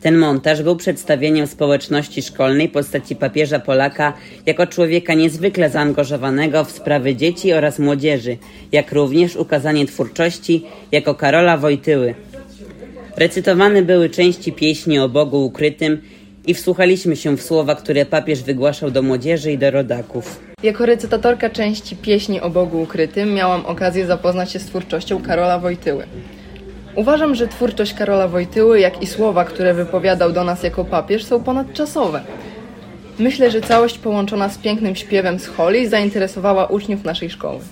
Ten montaż był przedstawieniem społeczności szkolnej postaci papieża Polaka jako człowieka niezwykle zaangażowanego w sprawy dzieci oraz młodzieży, jak również ukazanie twórczości jako Karola Wojtyły. Recytowane były części pieśni o Bogu ukrytym i wsłuchaliśmy się w słowa, które papież wygłaszał do młodzieży i do rodaków. Jako recytatorka części pieśni o Bogu ukrytym miałam okazję zapoznać się z twórczością Karola Wojtyły. Uważam, że twórczość Karola Wojtyły, jak i słowa, które wypowiadał do nas jako papież, są ponadczasowe. Myślę, że całość połączona z pięknym śpiewem z Holi zainteresowała uczniów naszej szkoły.